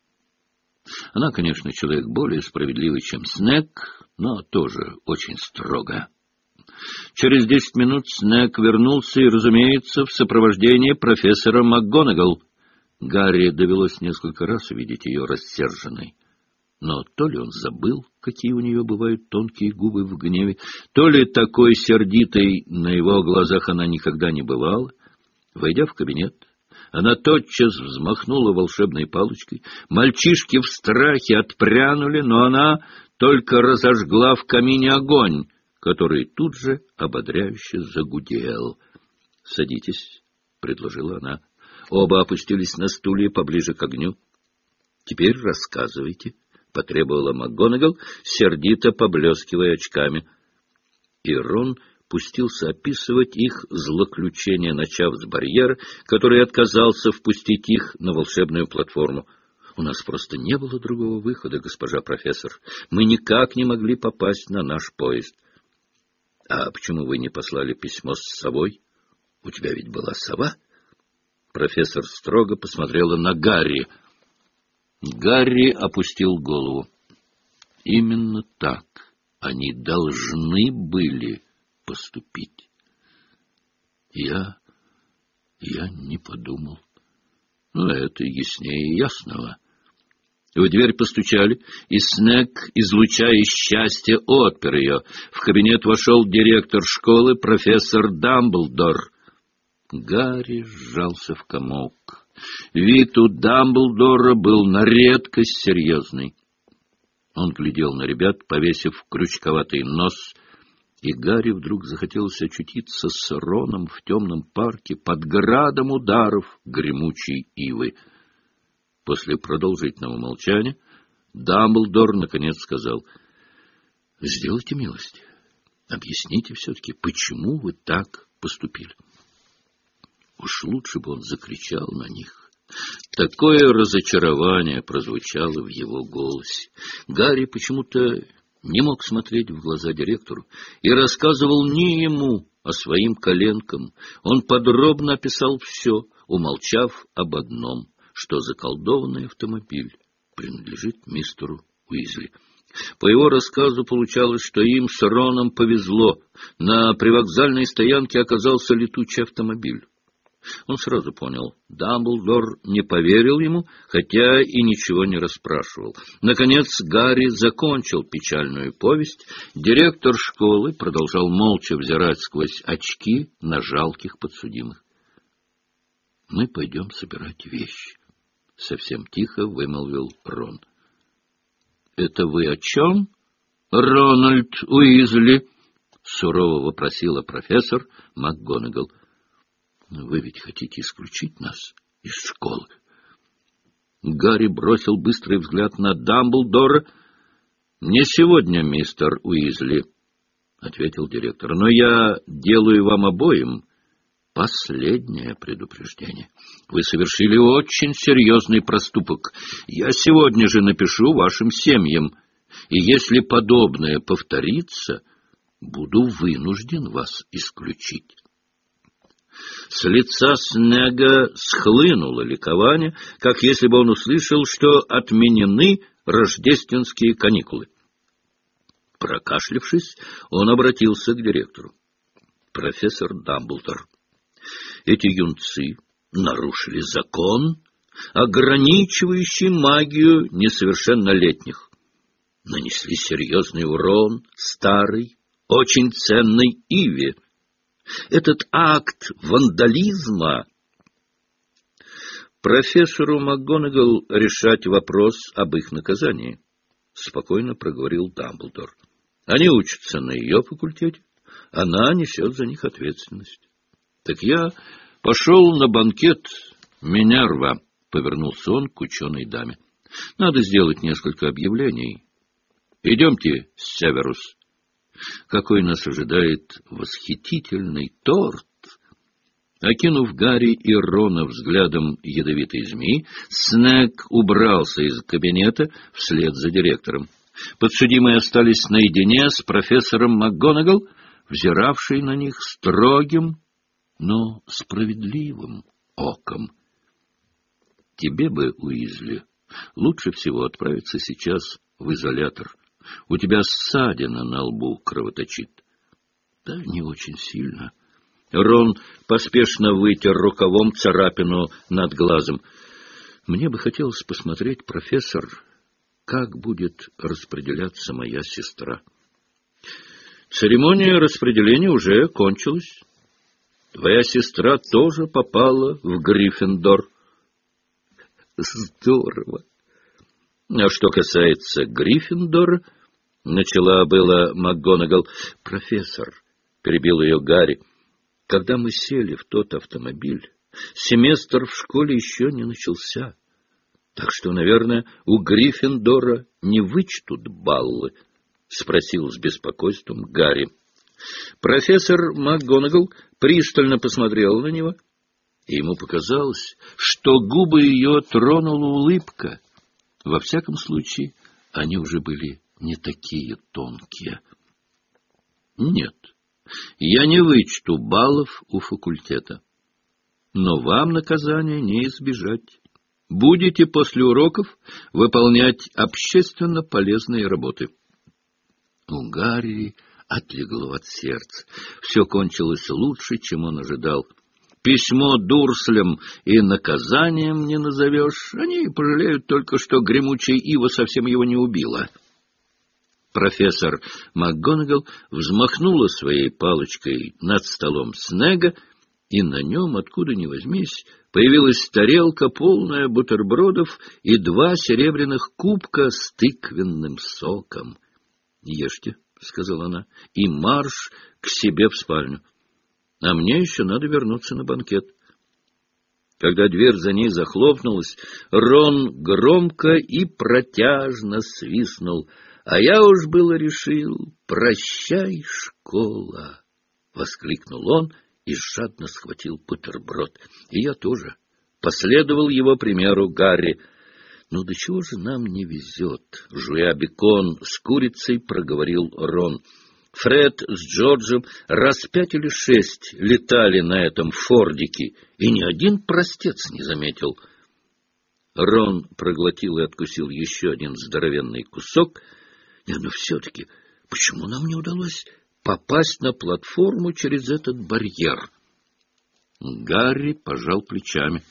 Она, конечно, человек более справедливый, чем Снегг, но тоже очень строго. Через десять минут Снегг вернулся и, разумеется, в сопровождении профессора МакГонагал. Гарри довелось несколько раз увидеть ее рассерженной. Но то ли он забыл, какие у нее бывают тонкие губы в гневе, то ли такой сердитой на его глазах она никогда не бывала. Войдя в кабинет, она тотчас взмахнула волшебной палочкой. Мальчишки в страхе отпрянули, но она только разожгла в камине огонь, который тут же ободряюще загудел. — Садитесь, — предложила она. Оба опустились на стулья поближе к огню. — Теперь рассказывайте, — потребовала МакГонагал, сердито поблескивая очками. И Рон пустился описывать их злоключения, начав с барьера, который отказался впустить их на волшебную платформу. — У нас просто не было другого выхода, госпожа профессор. Мы никак не могли попасть на наш поезд. — А почему вы не послали письмо с совой? У тебя ведь была сова? Профессор строго посмотрела на Гарри. Гарри опустил голову. Именно так они должны были поступить. Я... я не подумал. Ну, это яснее ясного. В дверь постучали, и Снегг, излучая счастье, отпер ее. В кабинет вошел директор школы, профессор Дамблдор. Гарри сжался в комок. Вид у Дамблдора был на редкость серьезный. Он глядел на ребят, повесив крючковатый нос, и Гарри вдруг захотелось очутиться с Роном в темном парке под градом ударов гремучей ивы. После продолжительного молчания Дамблдор наконец сказал: — Сделайте милость, объясните все-таки, почему вы так поступили. Уж лучше бы он закричал на них. Такое разочарование прозвучало в его голосе. Гарри почему-то не мог смотреть в глаза директору и рассказывал не ему, а своим коленкам. Он подробно описал все, умолчав об одном, что заколдованный автомобиль принадлежит мистеру Уизли. По его рассказу получалось, что им с Роном повезло. На привокзальной стоянке оказался летучий автомобиль. Он сразу понял, Дамблдор не поверил ему, хотя и ничего не расспрашивал. Наконец Гарри закончил печальную повесть. Директор школы продолжал молча взирать сквозь очки на жалких подсудимых. — Мы пойдем собирать вещи, — совсем тихо вымолвил Рон. — Это вы о чем, Рональд Уизли? — сурово вопросила профессор МакГонагал. Вы ведь хотите исключить нас из школы? Гарри бросил быстрый взгляд на Дамблдора. — Не сегодня, мистер Уизли, — ответил директор, — но я делаю вам обоим последнее предупреждение. Вы совершили очень серьезный проступок. Я сегодня же напишу вашим семьям, и если подобное повторится, буду вынужден вас исключить. С лица Снегга схлынуло ликование, как если бы он услышал, что отменены рождественские каникулы. Прокашлявшись, он обратился к директору. — Профессор Дамблдор, эти юнцы нарушили закон, ограничивающий магию несовершеннолетних. Нанесли серьезный урон старой очень ценной иве. Этот акт вандализма... Профессору МакГонагал решать вопрос об их наказании, — спокойно проговорил Дамблдор. Они учатся на ее факультете, она несет за них ответственность. — Так я пошел на банкет Минерва, — повернулся он к ученой даме. — Надо сделать несколько объявлений. Идемте, Северус. Какой нас ожидает восхитительный торт! Окинув Гарри и Рона взглядом ядовитой змеи, Снегг убрался из кабинета вслед за директором. Подсудимые остались наедине с профессором МакГонагал, взиравшей на них строгим, но справедливым оком. — Тебе бы, Уизли, лучше всего отправиться сейчас в изолятор. У тебя ссадина на лбу кровоточит. — Да, не очень сильно. Рон поспешно вытер рукавом царапину над глазом. — Мне бы хотелось посмотреть, профессор, как будет распределяться моя сестра. Церемония распределения уже кончилась. Твоя сестра тоже попала в Гриффиндор. Здорово. А что касается Гриффиндора, начала было МакГонагал. Профессор, перебил ее Гарри, когда мы сели в тот автомобиль, семестр в школе еще не начался. Так что, наверное, у Гриффиндора не вычтут баллы, — спросил с беспокойством Гарри. Профессор МакГонагал пристально посмотрел на него, и ему показалось, что губы ее тронула улыбка. Во всяком случае, они уже были не такие тонкие. — Нет. Я не вычту баллов у факультета. Но вам наказания не избежать. Будете после уроков выполнять общественно полезные работы. У Гарри отлегло от сердца. Все кончилось лучше, чем он ожидал. Письмо Дурслям и наказанием не назовешь. Они пожалеют только, что гремучая ива совсем его не убила. Профессор МакГонагал взмахнула своей палочкой над столом Снегга, и на нем, откуда ни возьмись, появилась тарелка, полная бутербродов, и два серебряных кубка с тыквенным соком. — Ешьте, — сказала она, — и марш к себе в спальню. А мне еще надо вернуться на банкет. Когда дверь за ней захлопнулась, Рон громко и протяжно свистнул. — А я уж было решил, прощай, школа! — воскликнул он и жадно схватил бутерброд. И я тоже последовал его примеру Гарри. — Ну, до чего же нам не везет? — жуя бекон с курицей, проговорил Рон. Фред с Джорджем раз пять или шесть летали на этом фордике, и ни один простец не заметил. Рон проглотил и откусил еще один здоровенный кусок. Нет, но все-таки, почему нам не удалось попасть на платформу через этот барьер? Гарри пожал плечами.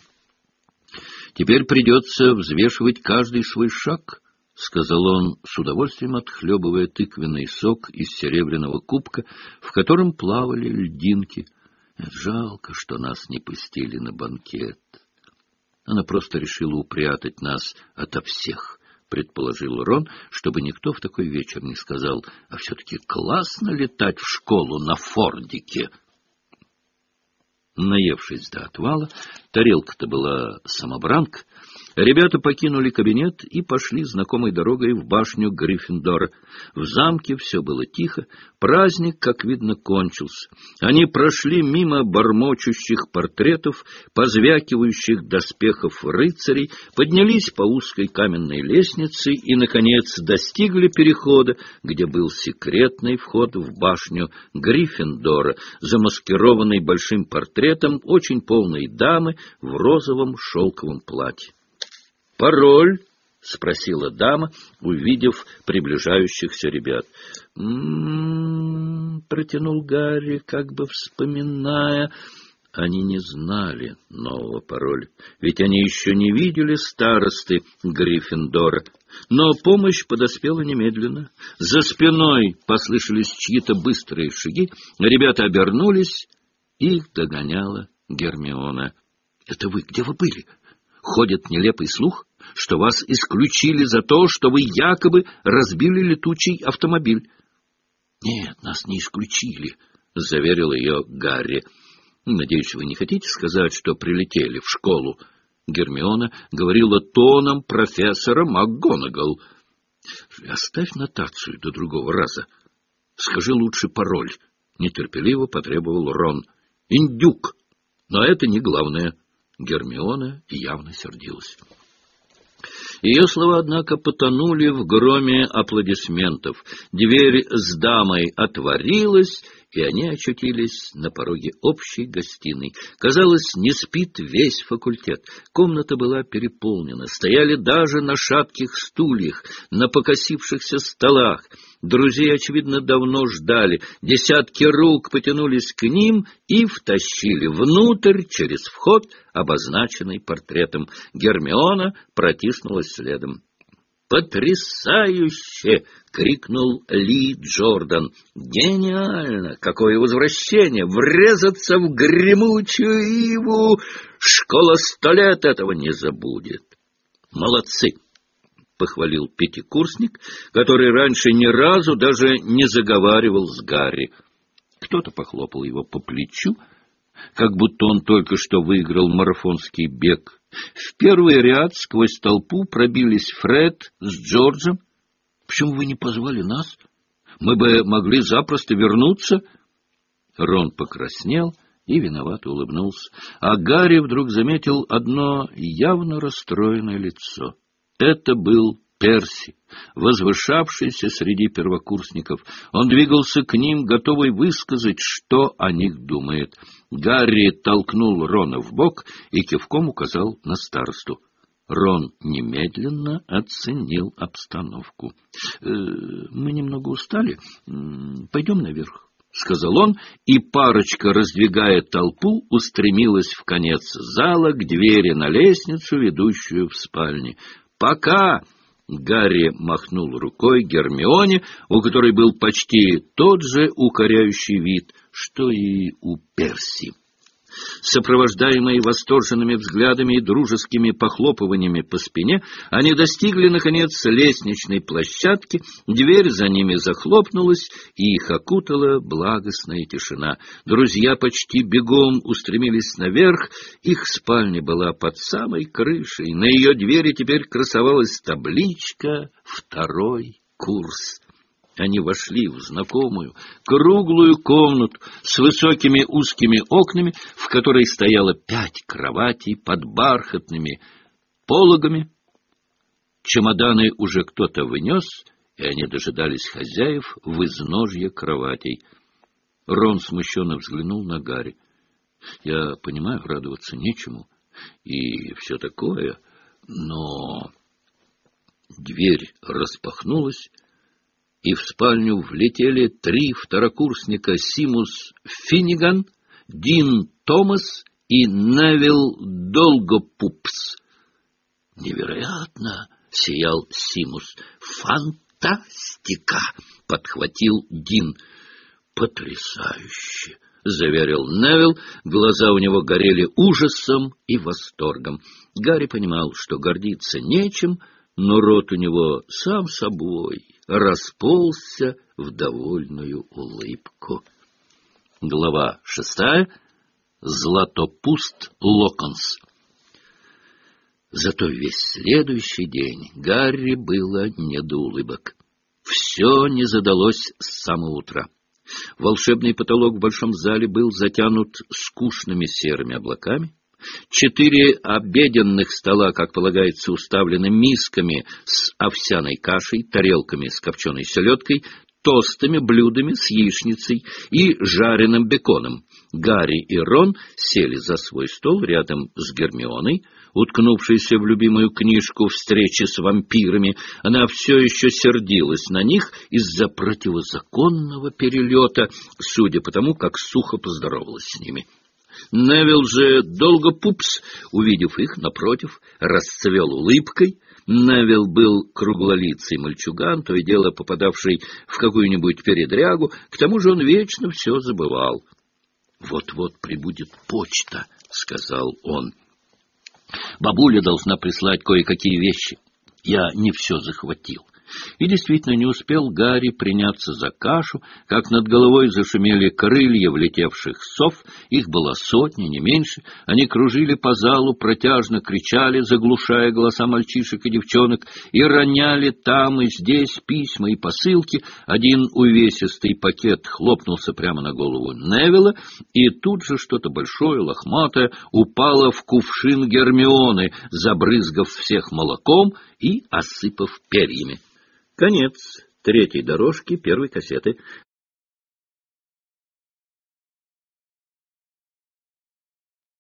— Теперь придется взвешивать каждый свой шаг, — сказал он, с удовольствием отхлебывая тыквенный сок из серебряного кубка, в котором плавали льдинки. Жалко, что нас не пустили на банкет. Она просто решила упрятать нас ото всех, — предположил Рон, чтобы никто в такой вечер не сказал, а все-таки классно летать в школу на фордике. Наевшись до отвала, тарелка-то была самобранка, ребята покинули кабинет и пошли знакомой дорогой в башню Гриффиндора. В замке все было тихо, праздник, как видно, кончился. Они прошли мимо бормочущих портретов, позвякивающих доспехов рыцарей, поднялись по узкой каменной лестнице и, наконец, достигли перехода, где был секретный вход в башню Гриффиндора, замаскированный большим портретом очень полной дамы в розовом шелковом платье. «Пароль?» — спросила дама, увидев приближающихся ребят. «М-м-м», протянул Гарри, как бы вспоминая. Они не знали нового пароля, ведь они еще не видели старосты Гриффиндора. Но помощь подоспела немедленно. За спиной послышались чьи-то быстрые шаги, ребята обернулись, их догоняла Гермиона. — Это вы? Где вы были? Ходит нелепый слух, что вас исключили за то, что вы якобы разбили летучий автомобиль. — Нет, нас не исключили, — заверил ее Гарри. — Надеюсь, вы не хотите сказать, что прилетели в школу? Гермиона говорила тоном профессора МакГонагал. — Оставь нотацию до другого раза. Скажи лучше пароль, — нетерпеливо потребовал Рон. — Индюк. Но это не главное. Гермиона явно сердилась. Ее слова, однако, потонули в громе аплодисментов. Дверь с дамой отворилась, и они очутились на пороге общей гостиной. Казалось, не спит весь факультет. Комната была переполнена. Стояли даже на шатких стульях, на покосившихся столах. Друзей, очевидно, давно ждали. Десятки рук потянулись к ним и втащили внутрь через вход, обозначенный портретом. Гермиона протиснулась следом. «Потрясающе!» — крикнул Ли Джордан. «Гениально! Какое возвращение! Врезаться в гремучую иву! Школа сто лет этого не забудет!» «Молодцы!» — похвалил пятикурсник, который раньше ни разу даже не заговаривал с Гарри. Кто-то похлопал его по плечу, как будто он только что выиграл марафонский бег. В первый ряд сквозь толпу пробились Фред с Джорджем. — Почему вы не позвали нас? Мы бы могли запросто вернуться. Рон покраснел и виновато улыбнулся. А Гарри вдруг заметил одно явно расстроенное лицо. Это был Перси, возвышавшийся среди первокурсников. Он двигался к ним, готовый высказать, что о них думает. Гарри толкнул Рона в бок и кивком указал на старосту. Рон немедленно оценил обстановку. «Э, мы немного устали. Пойдем наверх», — сказал он, и парочка, раздвигая толпу, устремилась в конец зала к двери на лестницу, ведущую в спальни. «Пока!» — Гарри махнул рукой Гермионе, у которой был почти тот же укоряющий вид, что и у Перси. Сопровождаемые восторженными взглядами и дружескими похлопываниями по спине, они достигли, наконец, лестничной площадки, дверь за ними захлопнулась, и их окутала благостная тишина. Друзья почти бегом устремились наверх, их спальня была под самой крышей, на ее двери теперь красовалась табличка «Второй курс». Они вошли в знакомую, круглую комнату с высокими узкими окнами, в которой стояло пять кроватей под бархатными пологами. Чемоданы уже кто-то вынес, и они дожидались хозяев в изножье кроватей. Рон смущенно взглянул на Гарри. — Я понимаю, радоваться нечему и все такое, но... Дверь распахнулась, и в спальню влетели три второкурсника: Симус Финниган, Дин Томас и Невилл Долгопупс. «Невероятно!» — сиял Симус. «Фантастика!» — подхватил Дин. «Потрясающе!» — заверил Невилл. Глаза у него горели ужасом и восторгом. Гарри понимал, что гордиться нечем, но рот у него сам собой расползся в довольную улыбку. Глава шестая. Златопуст Локонс. Зато весь следующий день Гарри было не до улыбок. Все не задалось с самого утра. Волшебный потолок в большом зале был затянут скучными серыми облаками. Четыре обеденных стола, как полагается, уставлены мисками с овсяной кашей, тарелками с копченой селедкой, тостами, блюдами с яичницей и жареным беконом. Гарри и Рон сели за свой стол рядом с Гермионой, уткнувшейся в любимую книжку «Встречи с вампирами». Она все еще сердилась на них из-за противозаконного перелета, судя по тому, как сухо поздоровалась с ними. Невилл же Долгопупс, увидев их, напротив, расцвел улыбкой. Невилл был круглолицый мальчуган, то и дело попадавший в какую-нибудь передрягу, к тому же он вечно все забывал. «Вот-вот прибудет почта», — сказал он. «Бабуля должна прислать кое-какие вещи. Я не все захватил». И действительно не успел Гарри приняться за кашу, как над головой зашумели крылья влетевших сов, их было сотни, не меньше. Они кружили по залу, протяжно кричали, заглушая голоса мальчишек и девчонок, и роняли там и здесь письма и посылки. Один увесистый пакет хлопнулся прямо на голову Невилла, и тут же что-то большое, лохматое, упало в кувшин Гермионы, забрызгав всех молоком и осыпав перьями. Конец третьей дорожки первой кассеты.